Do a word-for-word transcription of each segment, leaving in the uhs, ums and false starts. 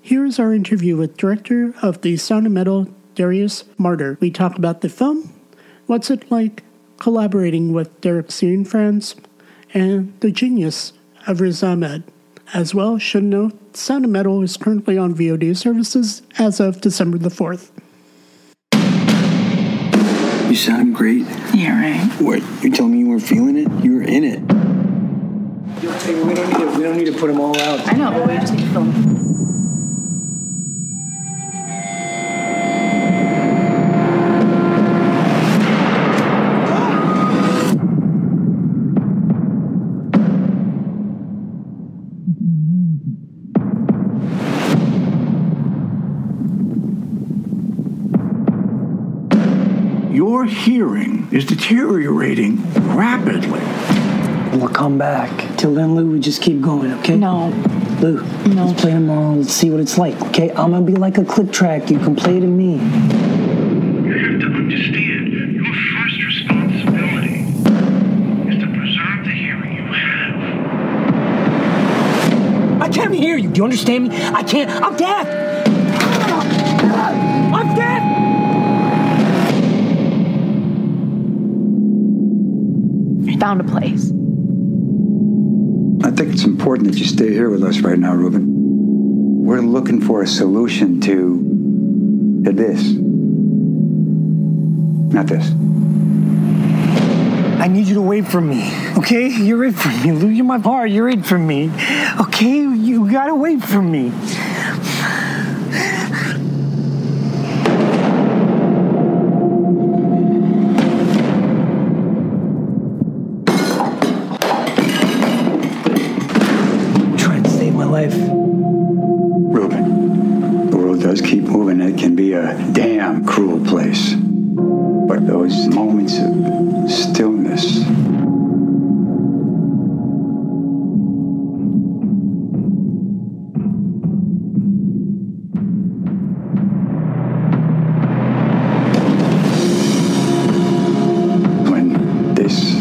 Here is our interview with director of The Sound of Metal, Darius Marder. We talk about the film, what's it like collaborating with Derek Cianfrance, and the genius of Riz Ahmed. As well, should note, Sound of Metal is currently on V O D services as of December the fourth. You sound great. Yeah, right. What? You telling me you weren't feeling it? You were in it. Hey, we don't need to, we don't need to put them all out. I know, but we just need to film. Your hearing is deteriorating rapidly. We'll come back. Till then, Lou, we just keep going, okay? No. Lou, no. Let's play tomorrow. Let's see what it's like, okay? I'm gonna be like a click track. You can play to me. You have to understand, your first responsibility is to preserve the hearing you have. I can't hear you. Do you understand me? I can't. I'm deaf. I'm deaf. Found a place. I think it's important that you stay here with us right now, Ruben. We're looking for a solution to, to this. Not this. I need you to wait for me, okay? You're it for me, Lou. You're my heart. You're it for me, okay? You gotta wait for me. Life. Ruben, the world does keep moving. It can be a damn cruel place. But those moments of stillness, when this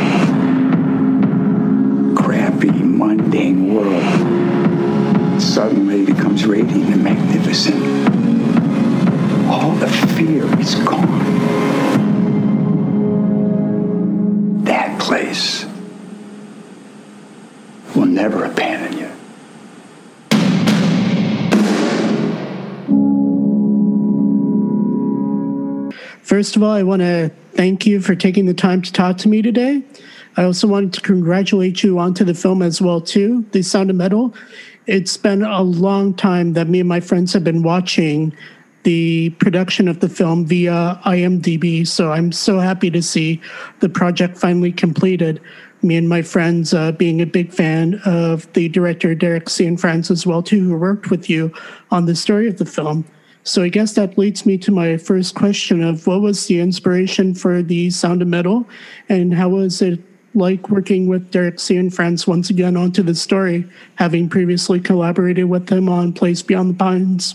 crappy, mundane world suddenly becomes radiant and magnificent. All the fear is gone. That place will never abandon you. First of all, I want to thank you for taking the time to talk to me today. I also wanted to congratulate you onto the film as well, too, The Sound of Metal. It's been a long time that me and my friends have been watching the production of the film via I M D B, so I'm so happy to see the project finally completed. Me and my friends uh, being a big fan of the director Derek Cianfrance as well, too, who worked with you on the story of the film. So I guess that leads me to my first question of what was the inspiration for The Sound of Metal, and how was it like working with Derek Cianfrance once again onto the story, having previously collaborated with him on Place Beyond the Pines?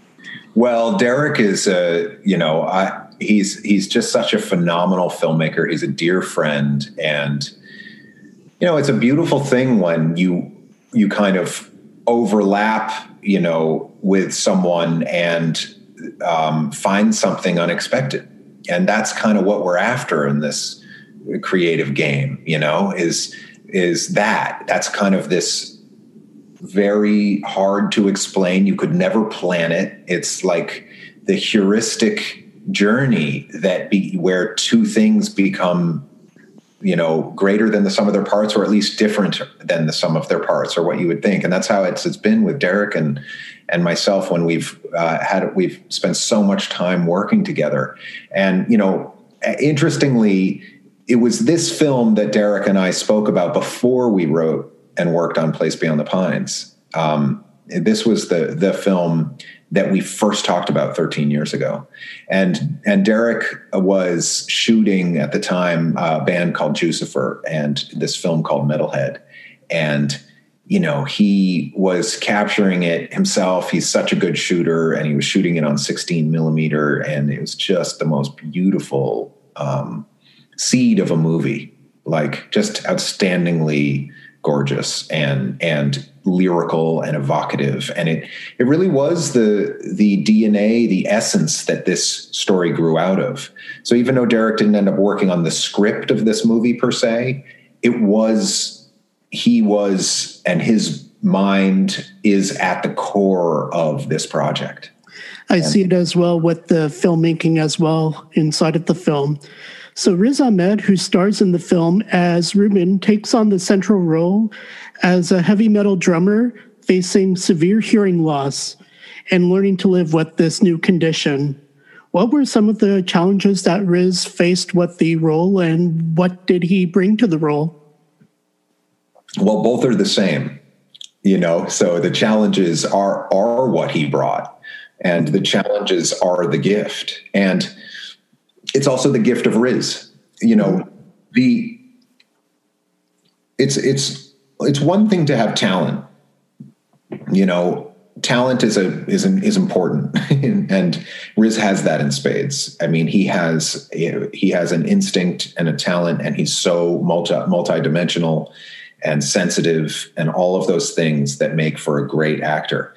Well, Derek is, uh, you know, I, he's he's just such a phenomenal filmmaker. He's a dear friend, and you know, it's a beautiful thing when you you kind of overlap, you know, with someone and um, find something unexpected, and that's kind of what we're after in this creative game, you know, is, is that that's kind of this very hard to explain. You could never plan it. It's like the heuristic journey that be where two things become, you know, greater than the sum of their parts, or at least different than the sum of their parts, or what you would think. And that's how it's, it's been with Derek and, and myself when we've uh, had, we've spent so much time working together. And, you know, interestingly, it was this film that Derek and I spoke about before we wrote and worked on Place Beyond the Pines. Um, this was the the film that we first talked about thirteen years ago. And and Derek was shooting at the time a band called Jucifer and this film called Metalhead. And, you know, he was capturing it himself. He's such a good shooter, and he was shooting it on sixteen millimeter. And it was just the most beautiful um seed of a movie, like just outstandingly gorgeous and and lyrical and evocative. And it it really was the the D N A, the essence that this story grew out of. So even though Derek didn't end up working on the script of this movie per se, it was, he was, and his mind is at the core of this project. I and, see it as well with the filmmaking as well inside of the film. So Riz Ahmed, who stars in the film as Ruben, takes on the central role as a heavy metal drummer facing severe hearing loss and learning to live with this new condition. What were some of the challenges that Riz faced with the role, and what did he bring to the role? Well, both are the same, you know, so the challenges are, are what he brought, and the challenges are the gift. And it's also the gift of Riz. You know, the it's it's it's one thing to have talent. You know, talent is a is an, is important, and Riz has that in spades. I mean, he has he has an instinct and a talent, and he's so multi multidimensional and sensitive, and all of those things that make for a great actor.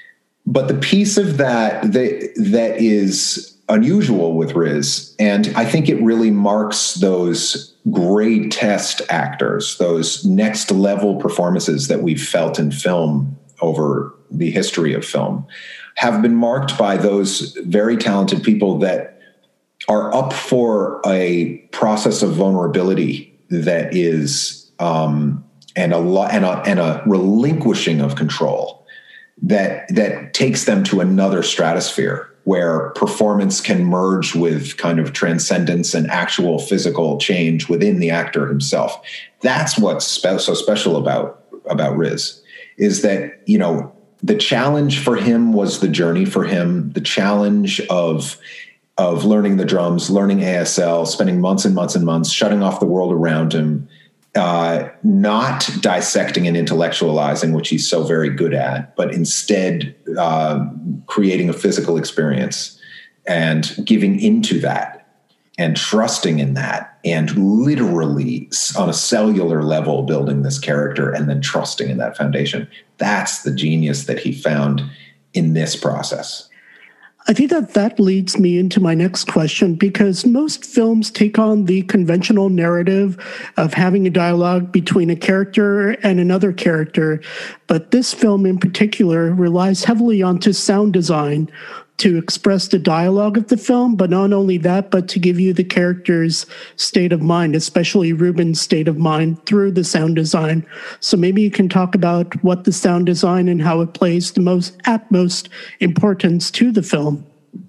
But the piece of that that that is unusual with Riz, and I think it really marks those grade test actors, those next level performances that we've felt in film over the history of film, have been marked by those very talented people that are up for a process of vulnerability that is um, and a lot and a, and a relinquishing of control that that takes them to another stratosphere, where performance can merge with kind of transcendence and actual physical change within the actor himself. That's what's spe- so special about, about Riz, is that, you know, the challenge for him was the journey for him, the challenge of, of learning the drums, learning A S L, spending months and months and months, shutting off the world around him, uh, not dissecting and intellectualizing, which he's so very good at, but instead uh, creating a physical experience and giving into that and trusting in that, and literally on a cellular level building this character and then trusting in that foundation. That's the genius that he found in this process. I think that that leads me into my next question, because most films take on the conventional narrative of having a dialogue between a character and another character, but this film in particular relies heavily onto sound design to express the dialogue of the film, but not only that, but to give you the character's state of mind, especially Ruben's state of mind, through the sound design. So maybe you can talk about what the sound design and how it plays the most utmost importance to the film.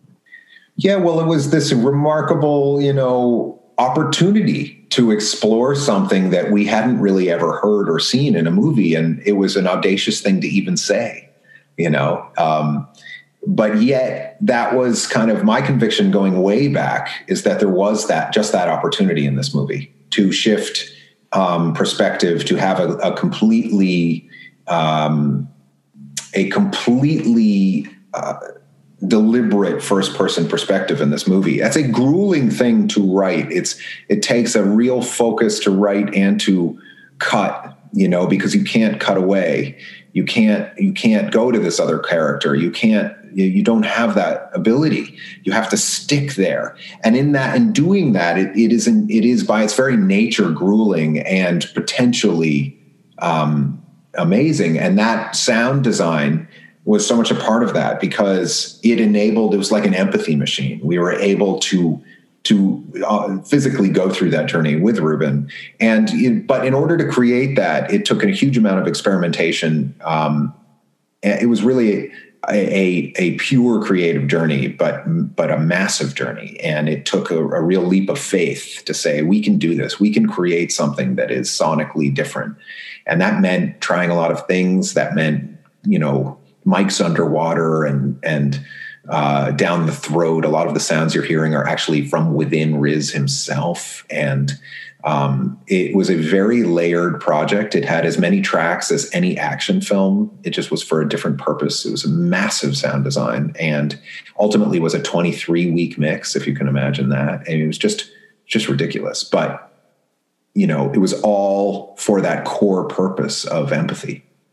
Yeah, well, it was this remarkable, you know, opportunity to explore something that we hadn't really ever heard or seen in a movie. And it was an audacious thing to even say, you know, um, but yet that was kind of my conviction going way back, is that there was that just that opportunity in this movie to shift um, perspective, to have a, a completely, um, a completely uh, deliberate first person perspective in this movie. That's a grueling thing to write. It's, it takes a real focus to write and to cut, you know, because you can't cut away. You can't, you can't go to this other character. You can't, you, you don't have that ability. You have to stick there. And in that, in doing that, it, it isn't, it is by its very nature grueling and potentially um, amazing. And that sound design was so much a part of that, because it enabled, it was like an empathy machine. We were able to to uh, physically go through that journey with Ruben. And, it, but in order to create that, it took a huge amount of experimentation. Um, it was really a, a, a pure creative journey, but, but a massive journey. And it took a, a real leap of faith to say, we can do this. We can create something that is sonically different. And that meant trying a lot of things. That meant, you know, mics underwater and, and, Uh, down the throat. A lot of the sounds you're hearing are actually from within Riz himself. And um, it was a very layered project. It had as many tracks as any action film. It just was for a different purpose. It was a massive sound design, and ultimately was a twenty-three week mix, if you can imagine that. And it was just, just ridiculous. But, you know, it was all for that core purpose of empathy.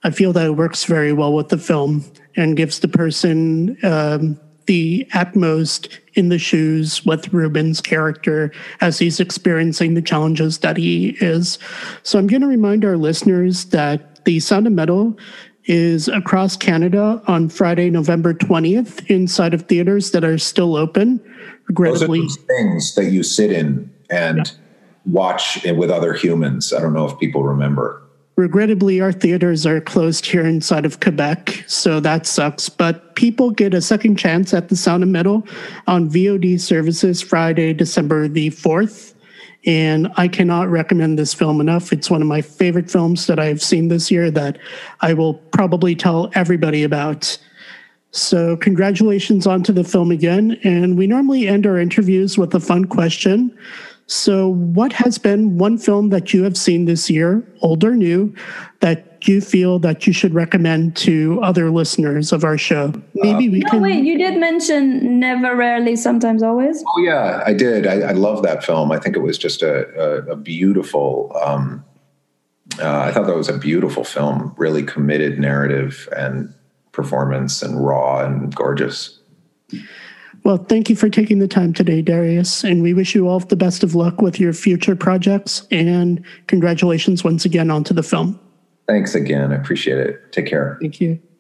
I feel that it works very well with the film and gives the person um, the utmost in the shoes with Ruben's character as he's experiencing the challenges that he is. So I'm going to remind our listeners that The Sound of Metal is across Canada on Friday, November twentieth, inside of theaters that are still open. Regrettably, those are those things that you sit in and yeah. watch with other humans. I don't know if people remember. Regrettably, our theaters are closed here inside of Quebec, so that sucks. But people get a second chance at The Sound of Metal on V O D services Friday, December the fourth. And I cannot recommend this film enough. It's one of my favorite films that I've seen this year that I will probably tell everybody about. So congratulations onto the film again. And we normally end our interviews with a fun question. So what has been one film that you have seen this year, old or new, that you feel that you should recommend to other listeners of our show? Maybe we no, can... wait, you did mention Never, Rarely, Sometimes, Always. Oh, yeah, I did. I, I love that film. I think it was just a, a, a beautiful... Um, uh, I thought that was a beautiful film, really committed narrative and performance and raw and gorgeous. Well, thank you for taking the time today, Darius, and we wish you all the best of luck with your future projects, and congratulations once again onto the film. Thanks again. I appreciate it. Take care. Thank you.